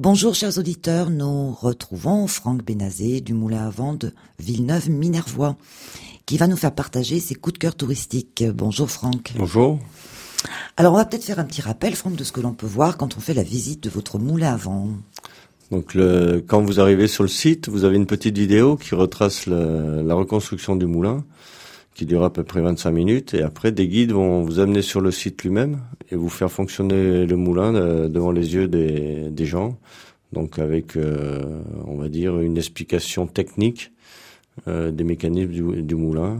Bonjour chers auditeurs, nous retrouvons Franck Bénazé du Moulin à Vent de Villeneuve-Minervois qui va nous faire partager ses coups de cœur touristiques. Bonjour Franck. Bonjour. Alors on va peut-être faire un petit rappel Franck de ce que l'on peut voir quand on fait la visite de votre moulin à vent. Donc quand vous arrivez sur le site, vous avez une petite vidéo qui retrace la reconstruction du moulin, qui dure à peu près 25 minutes, et après des guides vont vous amener sur le site lui-même et vous faire fonctionner le moulin devant les yeux des gens, donc avec on va dire une explication technique des mécanismes du moulin,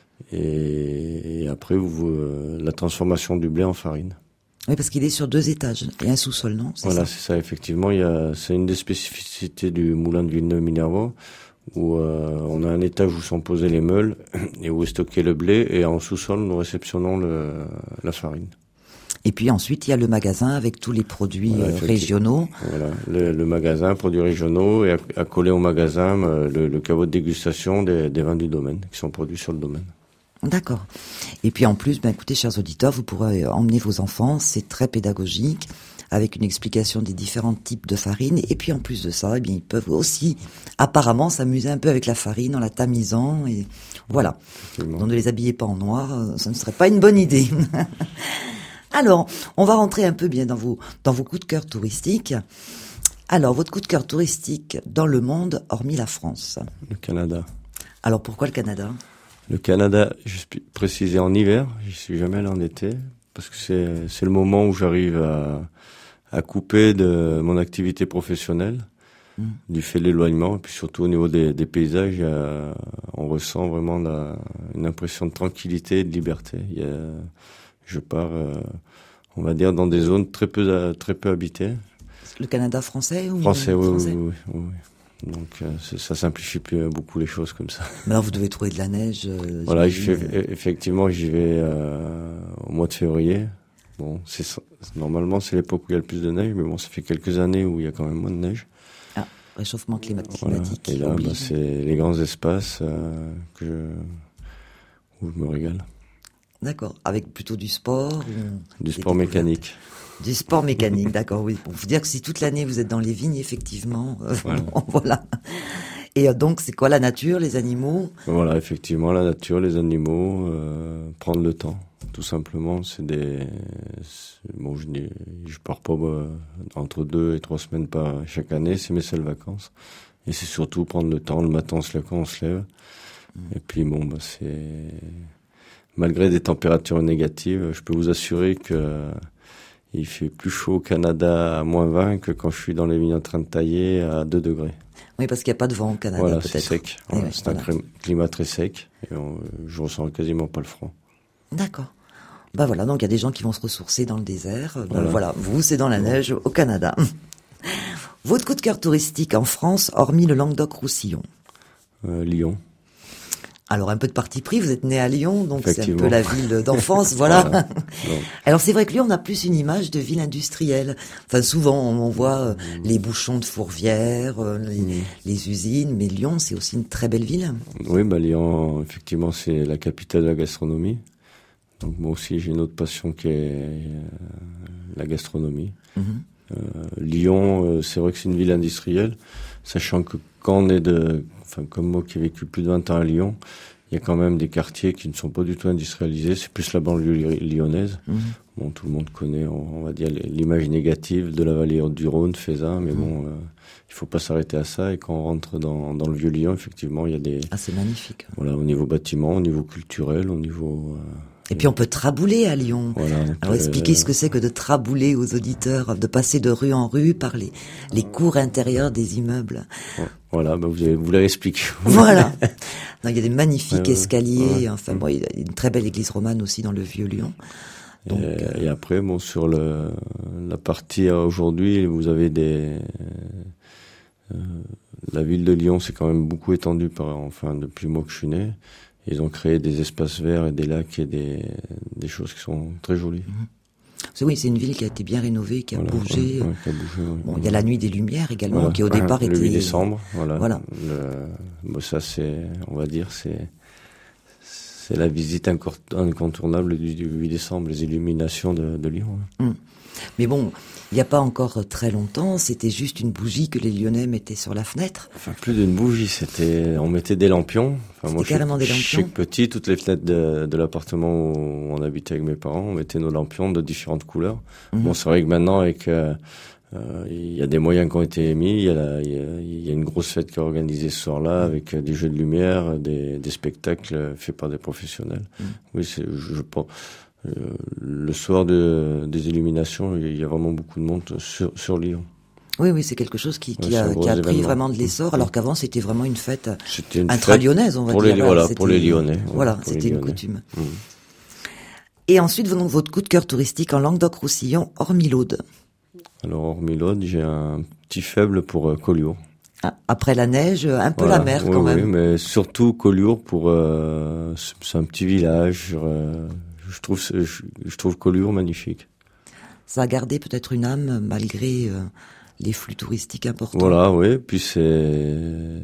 et après la transformation du blé en farine. Oui, parce qu'il est sur 2 étages et un sous-sol, non? Voilà, c'est ça, effectivement. C'est une des spécificités du moulin de Villeneuve-Minervois, où on a un étage où sont posés les meules et où est stocké le blé, et en sous-sol, nous réceptionnons la farine. Et puis ensuite, il y a le magasin avec tous les produits régionaux. Voilà, le magasin, produits régionaux, et accolé au magasin, le caveau de dégustation des vins du domaine, qui sont produits sur le domaine. D'accord. Et puis en plus, écoutez, chers auditeurs, vous pourrez emmener vos enfants, c'est très pédagogique, avec une explication des différents types de farine. Et puis en plus de ça, ils peuvent aussi apparemment s'amuser un peu avec la farine en la tamisant. Et voilà. Donc ne les habillez pas en noir, ça ne serait pas une bonne idée. Alors, on va rentrer un peu bien dans vos coups de cœur touristiques. Alors, votre coup de cœur touristique dans le monde, hormis la France? Le Canada. Alors, pourquoi le Canada? Le Canada, je suis précisé en hiver, j'y suis jamais allé en été, parce que c'est le moment où j'arrive à couper de mon activité professionnelle, du fait de l'éloignement, et puis surtout au niveau des paysages, on ressent vraiment une impression de tranquillité et de liberté. Je pars, on va dire, dans des zones très peu habitées. Le Canada français ou français, oui. Donc ça simplifie beaucoup les choses comme ça. Mais alors vous devez trouver de la neige. Voilà, effectivement, j'y vais au mois de février. Bon, normalement c'est l'époque où il y a le plus de neige, mais bon, ça fait quelques années où il y a quand même moins de neige. Ah, réchauffement climatique. Voilà. Et là, c'est les grands espaces où je me régale. D'accord, avec plutôt du sport du sport mécanique. Du sport mécanique, d'accord, oui. Pour vous dire que si toute l'année vous êtes dans les vignes, effectivement, voilà. Et donc, c'est quoi la nature, les animaux? Voilà, effectivement, la nature, les animaux, prendre le temps, tout simplement. Je pars pas entre 2 et 3 semaines chaque année, c'est mes seules vacances. Et c'est surtout prendre le temps. Le matin, on se lève. Et puis malgré des températures négatives, je peux vous assurer que il fait plus chaud au Canada à -20 que quand je suis dans les vignes en train de tailler à 2 degrés. Oui, parce qu'il n'y a pas de vent au Canada, voilà, peut-être. C'est sec. Voilà, c'est un climat très sec. Et je ressens quasiment pas le froid. D'accord. Voilà, donc il y a des gens qui vont se ressourcer dans le désert. Voilà, vous, c'est dans la neige au Canada. Votre coup de cœur touristique en France, hormis le Languedoc-Roussillon? Lyon. Alors un peu de parti pris, vous êtes né à Lyon, donc c'est un peu la ville d'enfance, voilà. Alors c'est vrai que Lyon, on a plus une image de ville industrielle. Enfin souvent on voit les bouchons de Fourvière, les usines, mais Lyon c'est aussi une très belle ville. Oui, Lyon, effectivement, c'est la capitale de la gastronomie. Donc moi aussi j'ai une autre passion qui est la gastronomie. Lyon, c'est vrai que c'est une ville industrielle, sachant que quand on est comme moi qui ai vécu plus de 20 ans à Lyon, il y a quand même des quartiers qui ne sont pas du tout industrialisés, c'est plus la banlieue lyonnaise. Bon, tout le monde connaît, on va dire, l'image négative de la vallée du Rhône, Feyzin, mais il faut pas s'arrêter à ça, et quand on rentre dans le vieux Lyon, effectivement, il y a des... Ah, c'est magnifique. Voilà, au niveau bâtiment, au niveau culturel, au niveau... Et puis on peut trabouler à Lyon. Voilà, alors expliquez ce que c'est que de trabouler aux auditeurs, de passer de rue en rue par les cours intérieures des immeubles. Voilà, vous l'avez expliqué. Voilà. Non, il y a des magnifiques escaliers. Enfin il y a une très belle église romane aussi dans le vieux Lyon. Donc, et après, sur la partie aujourd'hui, vous avez la ville de Lyon s'est quand même beaucoup étendue depuis moi que je suis né. Ils ont créé des espaces verts et des lacs et des choses qui sont très jolies. Oui, c'est une ville qui a été bien rénovée, qui a bougé. Qui a bougé, il y a la nuit des Lumières également, qui au départ était... Le 8 décembre, voilà. Ça, on va dire, c'est C'est la visite incontournable du 8 décembre, les illuminations de Lyon. Mais bon, il n'y a pas encore très longtemps, c'était juste une bougie que les Lyonnais mettaient sur la fenêtre. Enfin, plus d'une bougie, on mettait des lampions. Enfin, moi, carrément des lampions. Je suis petit, toutes les fenêtres de l'appartement où on habitait avec mes parents, on mettait nos lampions de différentes couleurs. Bon, c'est vrai que maintenant, avec il y a des moyens qui ont été émis, il y a une grosse fête qui est organisée ce soir-là, avec des jeux de lumière, des spectacles faits par des professionnels. Oui, je pense. Le soir des illuminations, il y a vraiment beaucoup de monde sur Lyon. Oui, c'est quelque chose qui a pris vraiment de l'essor, alors qu'avant c'était vraiment une fête intra-lyonnaise, on va dire. Pour les Lyonnais. Voilà, c'était une coutume. Et ensuite, votre coup de cœur touristique en Languedoc-Roussillon, hormis l'Aude. Alors, hormis l'Aude, j'ai un petit faible pour Collioure. Après la neige, un peu la mer quand même. Oui, mais surtout Collioure c'est un petit village. Je trouve Collioure magnifique. Ça a gardé peut-être une âme malgré les flux touristiques importants. Voilà, oui. Puis c'est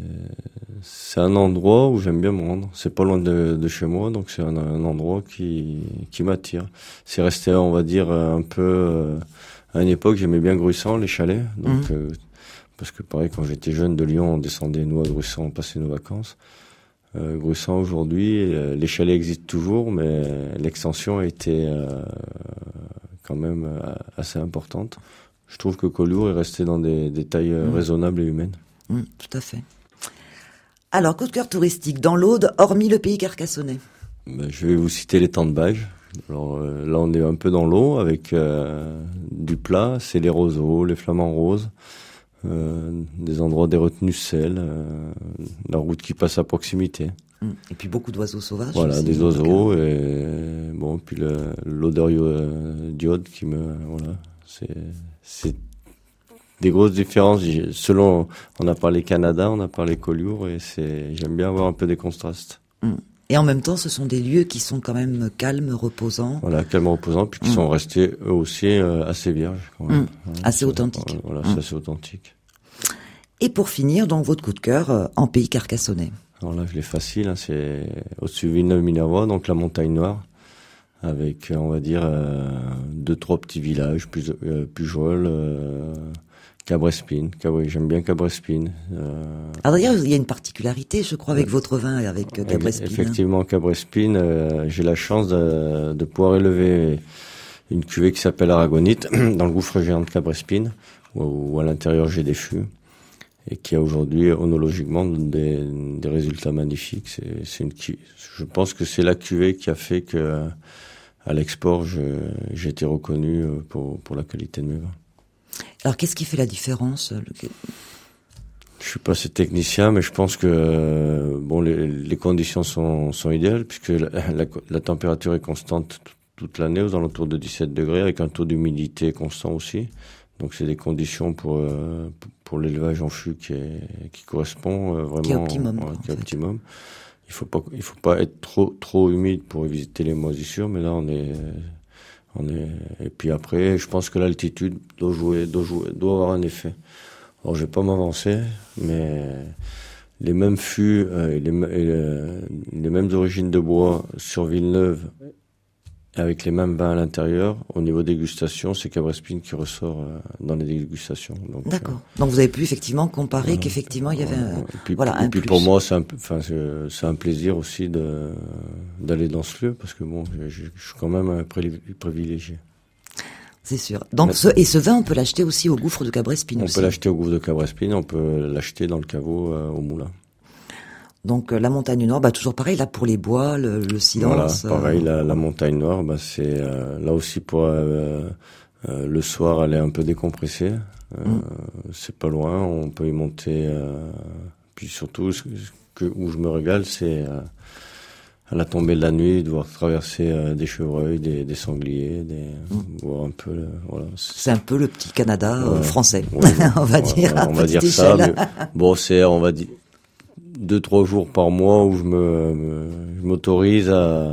un endroit où j'aime bien me rendre. C'est pas loin de chez moi, donc c'est un endroit qui m'attire. C'est resté, on va dire, un peu. À une époque, j'aimais bien Gruissan, les chalets. Donc parce que pareil, quand j'étais jeune de Lyon, on descendait nous à Gruissan, on passait nos vacances. Gruissan aujourd'hui, les chalets existent toujours, mais l'extension a été quand même assez importante. Je trouve que Collioure est resté dans des tailles raisonnables et humaines. Tout à fait. Alors, coup de cœur touristique dans l'Aude, hormis le pays carcassonnais. Je vais vous citer l'étang de Bages. Alors là, on est un peu dans l'eau avec du plat, c'est les roseaux, les flamants roses. Des endroits des retenues sel, la route qui passe à proximité. Et puis beaucoup d'oiseaux sauvages. Voilà, aussi, des oiseaux et bon, puis l'odeur d'iode qui voilà, c'est des grosses différences. Selon, on a parlé Canada, on a parlé Collioure et j'aime bien avoir un peu des contrastes. Et en même temps, ce sont des lieux qui sont quand même calmes, reposants. Voilà, calmes, reposants, puis qui sont restés eux aussi assez vierges. Quand même. Assez authentiques. Voilà, c'est assez authentique. Et pour finir, donc votre coup de cœur en pays carcassonnais. Alors là, je l'ai facile, c'est au-dessus de Villeneuve-Minervois, donc la montagne noire, avec, on va dire, 2-3 petits villages, Pujol, Cabrespine. J'aime bien Cabrespine. Alors d'ailleurs, il y a une particularité, je crois, avec votre vin et avec Cabrespine. Effectivement, Cabrespine, j'ai la chance de pouvoir élever une cuvée qui s'appelle Aragonite, dans le gouffre géant de Cabrespine, où à l'intérieur j'ai des fûts, et qui a aujourd'hui, onologiquement, des résultats magnifiques. Je pense que c'est la cuvée qui a fait que, à l'export, j'ai été reconnu pour la qualité de mes vins. Alors, qu'est-ce qui fait la différence? Je suis pas assez technicien, mais je pense que les conditions sont idéales, puisque la température est constante toute l'année, aux alentours de 17 degrés, avec un taux d'humidité constant aussi. Donc c'est des conditions pour l'élevage en fût qui correspond vraiment qui est optimum. Qui est optimum. Il faut pas être trop humide pour éviter les moisissures, mais là on est et puis après, je pense que l'altitude doit avoir un effet. Alors, je vais pas m'avancer, mais les mêmes fûts et les mêmes origines de bois sur Villeneuve, avec les mêmes vins à l'intérieur, au niveau dégustation, c'est Cabrespine qui ressort dans les dégustations. Donc, d'accord. Donc vous avez pu effectivement comparer qu'effectivement il y avait un puis plus. Pour moi, c'est un plaisir aussi d'aller dans ce lieu, parce que bon, je suis quand même un privilégié. C'est sûr. Donc ce vin, on peut l'acheter aussi au gouffre de Cabrespine. On peut l'acheter au gouffre de Cabrespine, on peut l'acheter dans le caveau au moulin. Donc la montagne noire, toujours pareil, là pour les bois, le silence. Voilà, pareil, la montagne noire, c'est là aussi pour le soir aller un peu décompresser. C'est pas loin, on peut y monter. Puis surtout, où je me régale, c'est à la tombée de la nuit, devoir traverser des chevreuils, des sangliers, voir un peu. Voilà. C'est un peu le petit Canada français, on va dire. On va dire ça. Mais, bon, on va dire 2-3 jours par mois où je m'autorise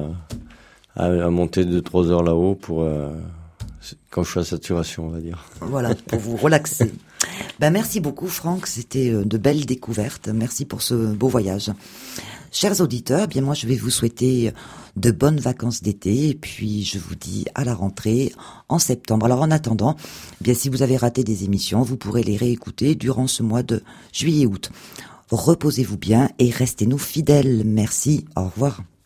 à monter 2-3 heures là-haut pour quand je suis à saturation, on va dire. Voilà, pour vous relaxer. Merci beaucoup Franck, c'était de belles découvertes. Merci pour ce beau voyage. Chers auditeurs, bien moi je vais vous souhaiter de bonnes vacances d'été et puis je vous dis à la rentrée en septembre. Alors en attendant, bien si vous avez raté des émissions, vous pourrez les réécouter durant ce mois de juillet-août. Reposez-vous bien et restez-nous fidèles. Merci, au revoir.